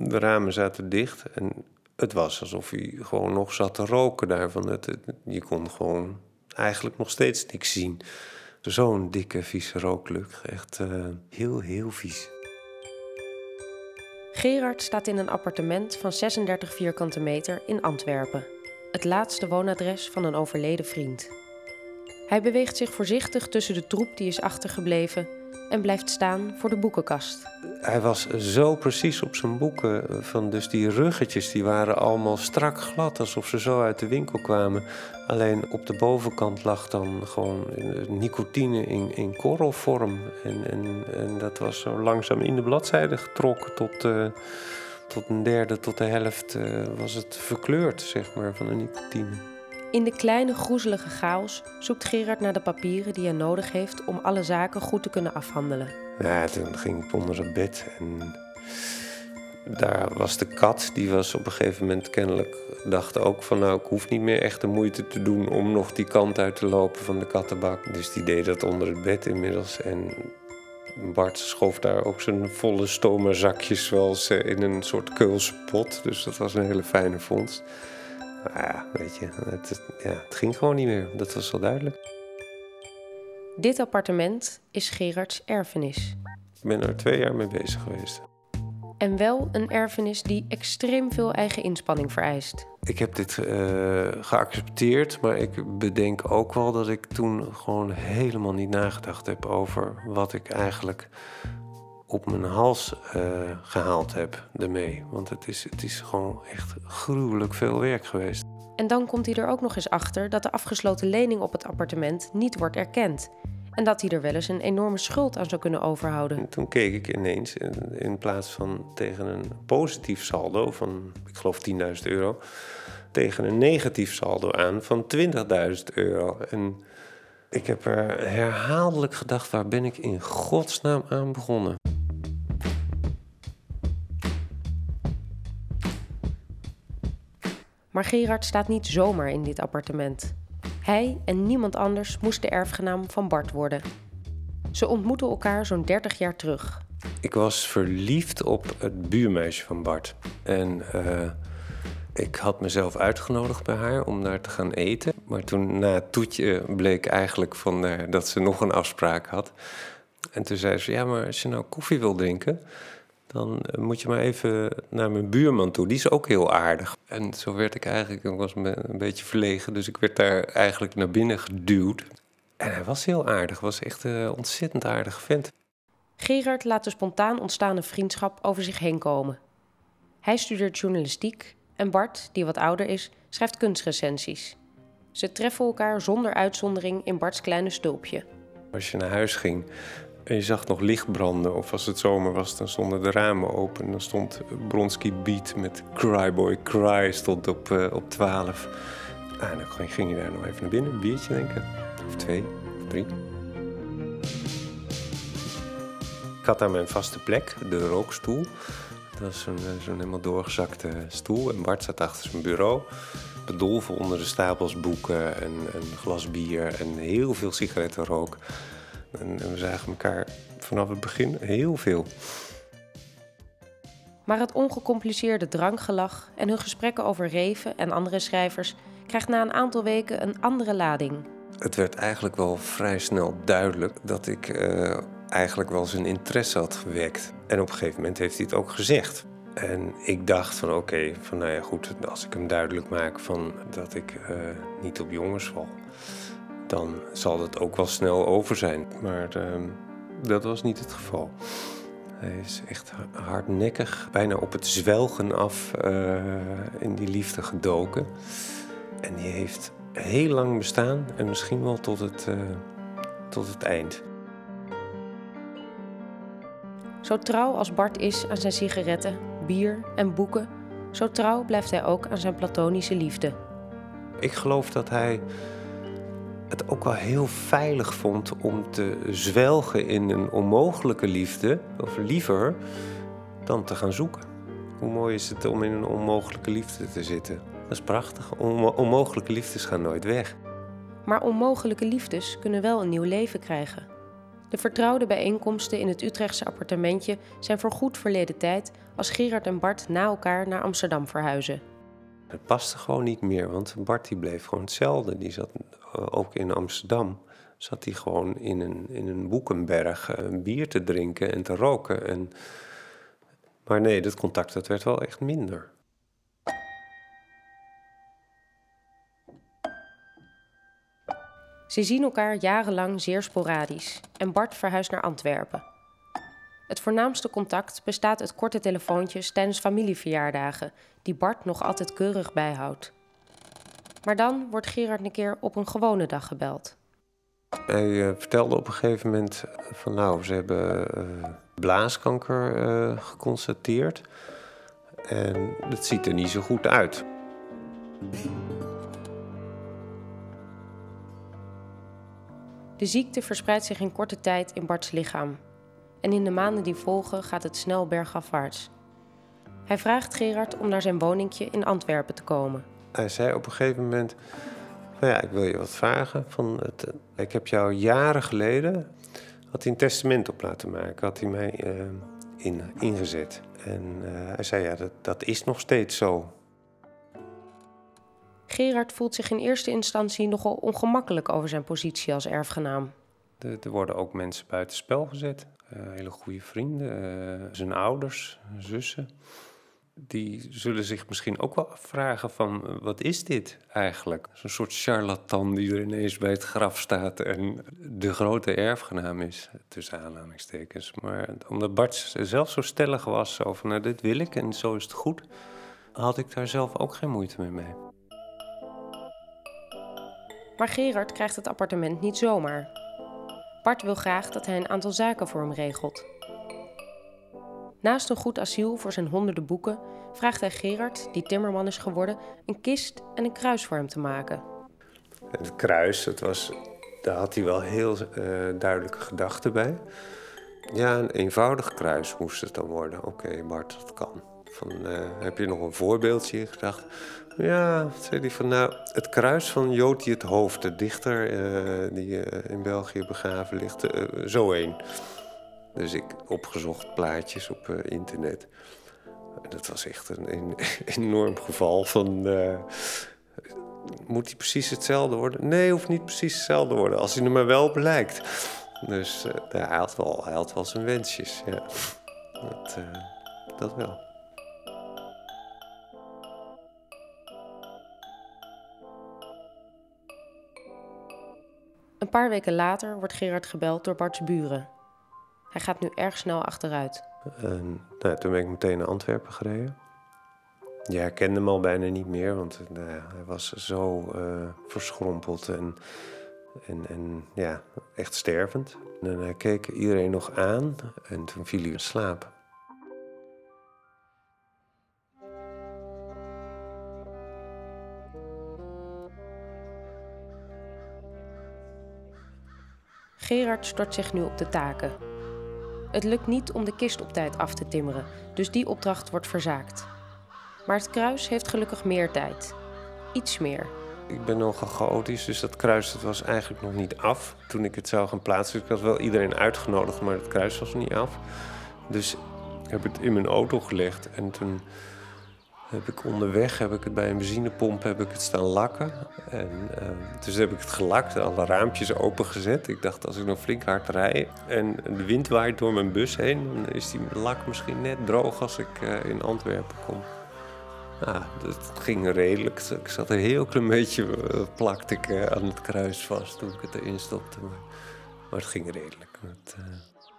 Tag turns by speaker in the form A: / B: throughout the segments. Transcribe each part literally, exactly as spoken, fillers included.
A: De ramen zaten dicht en het was alsof hij gewoon nog zat te roken daarvan. Het, het, je kon gewoon eigenlijk nog steeds niks zien. Zo'n dikke, vieze rooklucht. Echt uh, heel, heel vies.
B: Gerard staat in een appartement van zesendertig vierkante meter in Antwerpen. Het laatste woonadres van een overleden vriend. Hij beweegt zich voorzichtig tussen de troep die is achtergebleven en blijft staan voor de boekenkast.
A: Hij was zo precies op zijn boeken. Van dus die ruggetjes die waren allemaal strak glad, alsof ze zo uit de winkel kwamen. Alleen op de bovenkant lag dan gewoon nicotine in, in korrelvorm. En, en, en dat was zo langzaam in de bladzijde getrokken tot, uh, tot een derde, tot de helft uh, was het verkleurd, zeg maar, van de nicotine.
B: In de kleine, groezelige chaos zoekt Gerard naar de papieren die hij nodig heeft om alle zaken goed te kunnen afhandelen.
A: Ja, toen ging ik onder het bed en daar was de kat. Die was op een gegeven moment kennelijk, dacht ook van nou, ik hoef niet meer echt de moeite te doen om nog die kant uit te lopen van de kattenbak. Dus die deed dat onder het bed inmiddels. En Bart schoof daar ook zijn volle stoma-zakjes zoals in een soort Keulse pot. Dus dat was een hele fijne vondst. Maar ja, weet je, het, ja, het ging gewoon niet meer. Dat was wel duidelijk.
B: Dit appartement is Gerards erfenis.
A: Ik ben er twee jaar mee bezig geweest.
B: En wel een erfenis die extreem veel eigen inspanning vereist.
A: Ik heb dit uh, geaccepteerd, maar ik bedenk ook wel dat ik toen gewoon helemaal niet nagedacht heb over wat ik eigenlijk op mijn hals uh, gehaald heb ermee. Want het is, het is gewoon echt gruwelijk veel werk geweest.
B: En dan komt hij er ook nog eens achter dat de afgesloten lening op het appartement niet wordt erkend. En dat hij er wel eens een enorme schuld aan zou kunnen overhouden.
A: En toen keek ik ineens, in, in plaats van tegen een positief saldo van, ik geloof tienduizend euro... tegen een negatief saldo aan van twintigduizend euro. En ik heb er herhaaldelijk gedacht, waar ben ik in godsnaam aan begonnen?
B: Maar Gerard staat niet zomaar in dit appartement. Hij en niemand anders moest de erfgenaam van Bart worden. Ze ontmoeten elkaar zo'n dertig jaar terug.
A: Ik was verliefd op het buurmeisje van Bart. En uh, ik had mezelf uitgenodigd bij haar om daar te gaan eten. Maar toen na het toetje bleek eigenlijk van, uh, dat ze nog een afspraak had. En toen zei ze, ja, maar als je nou koffie wil drinken, dan moet je maar even naar mijn buurman toe. Die is ook heel aardig. En zo werd ik eigenlijk, ik was een beetje verlegen, dus ik werd daar eigenlijk naar binnen geduwd. En hij was heel aardig, was echt een ontzettend aardige vent.
B: Gerard laat de spontaan ontstane vriendschap over zich heen komen. Hij studeert journalistiek en Bart, die wat ouder is, schrijft kunstrecensies. Ze treffen elkaar zonder uitzondering in Barts kleine stulpje.
A: Als je naar huis ging en je zag nog licht branden, of als het zomer was, dan stonden de ramen open. En dan stond Bronski Beat met Cry Boy Cry stond op, uh, op twaalf. Ah, en dan ging je daar nog even naar binnen, een biertje denken. Of twee, of drie. Ik had daar mijn vaste plek, de rookstoel. Dat was zo'n, zo'n helemaal doorgezakte stoel. En Bart zat achter zijn bureau, bedolven onder de stapels boeken en een glas bier en heel veel sigarettenrook. En we zagen elkaar vanaf het begin heel veel.
B: Maar het ongecompliceerde drankgelach en hun gesprekken over Reven en andere schrijvers krijgt na een aantal weken een andere lading.
A: Het werd eigenlijk wel vrij snel duidelijk dat ik uh, eigenlijk wel zijn interesse had gewekt. En op een gegeven moment heeft hij het ook gezegd. En ik dacht van oké, okay, van nou ja goed, als ik hem duidelijk maak van dat ik uh, niet op jongens val, dan zal het ook wel snel over zijn. Maar uh, dat was niet het geval. Hij is echt hardnekkig, bijna op het zwelgen af uh, in die liefde gedoken. En die heeft heel lang bestaan en misschien wel tot het, uh, tot het eind.
B: Zo trouw als Bart is aan zijn sigaretten, bier en boeken, zo trouw blijft hij ook aan zijn platonische liefde.
A: Ik geloof dat hij het ook wel heel veilig vond om te zwelgen in een onmogelijke liefde, of liever, dan te gaan zoeken. Hoe mooi is het om in een onmogelijke liefde te zitten? Dat is prachtig. Onmo- onmogelijke liefdes gaan nooit weg.
B: Maar onmogelijke liefdes kunnen wel een nieuw leven krijgen. De vertrouwde bijeenkomsten in het Utrechtse appartementje zijn voorgoed verleden tijd als Gerard en Bart na elkaar naar Amsterdam verhuizen.
A: Het paste gewoon niet meer, want Bart die bleef gewoon hetzelfde. Die zat uh, ook in Amsterdam, zat hij gewoon in een, in een boekenberg uh, bier te drinken en te roken. En... Maar nee, dat contact dat werd wel echt minder.
B: Ze zien elkaar jarenlang zeer sporadisch en Bart verhuist naar Antwerpen. Het voornaamste contact bestaat uit korte telefoontjes tijdens familieverjaardagen, die Bart nog altijd keurig bijhoudt. Maar dan wordt Gerard een keer op een gewone dag gebeld.
A: Hij uh, vertelde op een gegeven moment van nou, ze hebben uh, blaaskanker uh, geconstateerd. En dat ziet er niet zo goed uit.
B: De ziekte verspreidt zich in korte tijd in Barts lichaam. En in de maanden die volgen gaat het snel bergafwaarts. Hij vraagt Gerard om naar zijn woningje in Antwerpen te komen.
A: Hij zei op een gegeven moment, nou ja, ik wil je wat vragen. Van het, ik heb jou jaren geleden, had hij een testament op laten maken, had hij mij uh, in, ingezet. En uh, hij zei, ja, dat, dat is nog steeds zo.
B: Gerard voelt zich in eerste instantie nogal ongemakkelijk over zijn positie als erfgenaam.
A: Er, er worden ook mensen buitenspel gezet. Uh, hele goede vrienden, uh, zijn ouders, zussen. Die zullen zich misschien ook wel afvragen van, wat is dit eigenlijk? Zo'n soort charlatan die er ineens bij het graf staat en de grote erfgenaam is, tussen aanhalingstekens. Maar omdat Bart zelf zo stellig was, zo van, nou, dit wil ik en zo is het goed, had ik daar zelf ook geen moeite meer mee.
B: Maar Gerard krijgt het appartement niet zomaar. Bart wil graag dat hij een aantal zaken voor hem regelt. Naast een goed asiel voor zijn honderden boeken vraagt hij Gerard, die timmerman is geworden, een kist en een kruis voor hem te maken.
A: Het kruis, dat was, daar had hij wel heel uh, duidelijke gedachten bij. Ja, een eenvoudig kruis moest het dan worden. Oké, okay, Bart, dat kan. Van, uh, heb je nog een voorbeeldje in gedacht? Ja, zei hij van, nou, het kruis van Joti het Hoofd, de dichter uh, die uh, in België begraven ligt, uh, zo één. Dus ik opgezocht plaatjes op uh, internet. Dat was echt een, een enorm geval van, uh, moet hij precies hetzelfde worden? Nee, hoeft niet precies hetzelfde worden, als hij er maar wel op lijkt. Dus uh, hij, had wel, hij had wel zijn wensjes, ja. Dat, uh, dat wel.
B: Een paar weken later wordt Gerard gebeld door Barts buren. Hij gaat nu erg snel achteruit.
A: En, nou, toen ben ik meteen naar Antwerpen gereden. Ja, ik kende hem al bijna niet meer, want nou ja, hij was zo uh, verschrompeld en, en, en ja, echt stervend. En hij keek iedereen nog aan en toen viel hij in slaap.
B: Gerard stort zich nu op de taken. Het lukt niet om de kist op tijd af te timmeren, dus die opdracht wordt verzaakt. Maar het kruis heeft gelukkig meer tijd. Iets meer.
A: Ik ben nogal chaotisch, dus dat kruis dat was eigenlijk nog niet af toen ik het zou gaan plaatsen. Ik had wel iedereen uitgenodigd, maar het kruis was niet af. Dus heb ik het in mijn auto gelegd en toen heb ik onderweg heb ik het bij een benzinepomp heb ik het staan lakken. En, uh, dus heb ik het gelakt, alle raampjes opengezet. Ik dacht, als ik nog flink hard rijd en de wind waait door mijn bus heen, dan is die lak misschien net droog als ik uh, in Antwerpen kom. Nou, dat ging redelijk. Ik zat een heel klein beetje, uh, plakte ik uh, aan het kruis vast toen ik het erin stopte. Maar, maar het ging redelijk. Het, uh...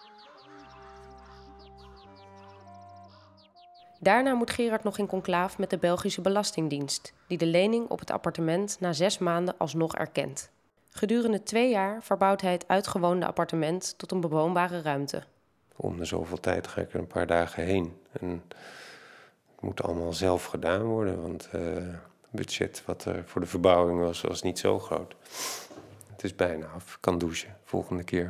B: Daarna moet Gerard nog in conclaaf met de Belgische Belastingdienst, die de lening op het appartement na zes maanden alsnog erkent. Gedurende twee jaar verbouwt hij het uitgewoonde appartement tot een bewoonbare ruimte.
A: Om de zoveel tijd ga ik er een paar dagen heen. En het moet allemaal zelf gedaan worden, want uh, het budget wat er voor de verbouwing was, was niet zo groot. Het is bijna af. Ik kan douchen volgende keer.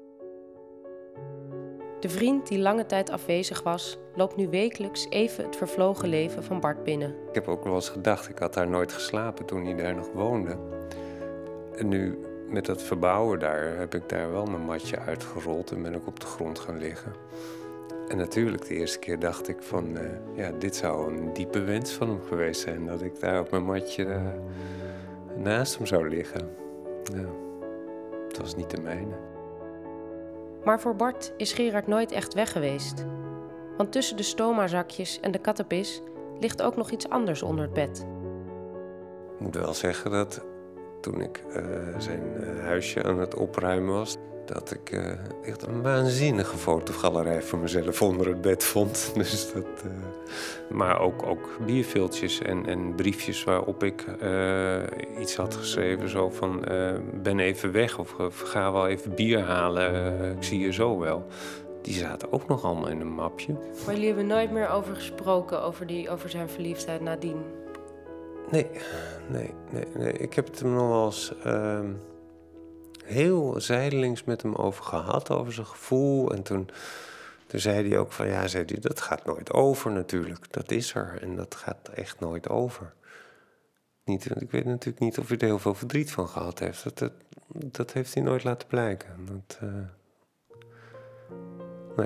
B: De vriend die lange tijd afwezig was, loopt nu wekelijks even het vervlogen leven van Bart binnen.
A: Ik heb ook wel eens gedacht, ik had daar nooit geslapen toen hij daar nog woonde. En nu met dat verbouwen daar heb ik daar wel mijn matje uitgerold en ben ik op de grond gaan liggen. En natuurlijk, de eerste keer dacht ik van, uh, ja, dit zou een diepe wens van hem geweest zijn. Dat ik daar op mijn matje uh, naast hem zou liggen. Ja, het was niet de mijne.
B: Maar voor Bart is Gerard nooit echt weg geweest. Want tussen de stoma-zakjes en de kattenpis ligt ook nog iets anders onder het bed.
A: Ik moet wel zeggen dat toen ik uh, zijn uh, huisje aan het opruimen was, dat ik uh, echt een waanzinnige fotogalerij voor mezelf onder het bed vond. Dus dat, uh... Maar ook, ook bierviltjes en, en briefjes waarop ik uh, iets had geschreven. Zo van, uh, ben even weg of, of ga wel even bier halen, uh, ik zie je zo wel. Die zaten ook nog allemaal in een mapje.
B: Maar jullie hebben nooit meer over gesproken, over, die, over zijn verliefdheid nadien?
A: Nee, nee, nee, nee. Ik heb het hem nog wel eens uh, heel zijdelings met hem over gehad, over zijn gevoel. En toen, toen zei hij ook van, ja, zei hij, dat gaat nooit over natuurlijk. Dat is er en dat gaat echt nooit over. Niet, ik weet natuurlijk niet of hij er heel veel verdriet van gehad heeft. Dat, dat, dat heeft hij nooit laten blijken. Dat, uh, nee.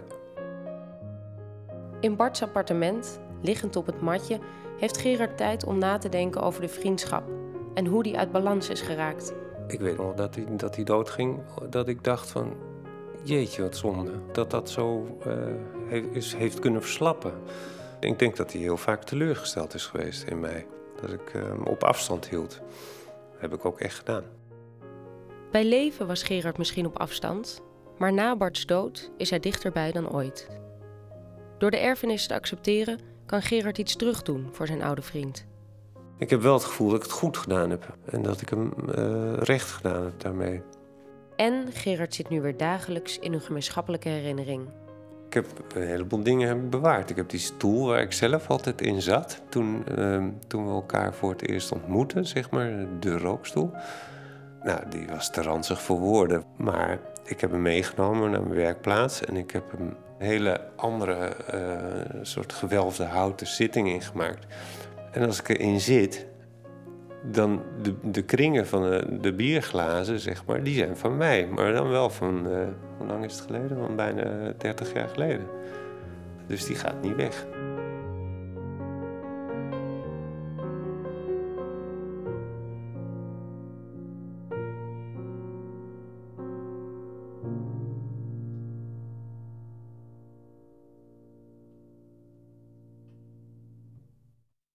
B: In Barts appartement, liggend op het matje, heeft Gerard tijd om na te denken over de vriendschap en hoe die uit balans is geraakt.
A: Ik weet nog dat hij, dat hij doodging, dat ik dacht van, jeetje wat zonde. Dat dat zo uh, heeft, is, heeft kunnen verslappen. Ik denk dat hij heel vaak teleurgesteld is geweest in mij. Dat ik hem uh, op afstand hield. Dat heb ik ook echt gedaan.
B: Bij leven was Gerard misschien op afstand, maar na Barts dood is hij dichterbij dan ooit. Door de erfenis te accepteren kan Gerard iets terugdoen voor zijn oude vriend.
A: Ik heb wel het gevoel dat ik het goed gedaan heb. En dat ik hem uh, recht gedaan heb daarmee.
B: En Gerard zit nu weer dagelijks in een gemeenschappelijke herinnering.
A: Ik heb een heleboel dingen bewaard. Ik heb die stoel waar ik zelf altijd in zat. Toen, uh, toen we elkaar voor het eerst ontmoetten, zeg maar, de rookstoel. Nou, die was te ranzig voor woorden. Maar ik heb hem meegenomen naar mijn werkplaats. En ik heb hem een hele andere uh, soort gewelfde houten zitting ingemaakt. En als ik erin zit, dan de, de kringen van de, de bierglazen, zeg maar, die zijn van mij. Maar dan wel van, uh, hoe lang is het geleden? Van bijna dertig jaar geleden. Dus die gaat niet weg.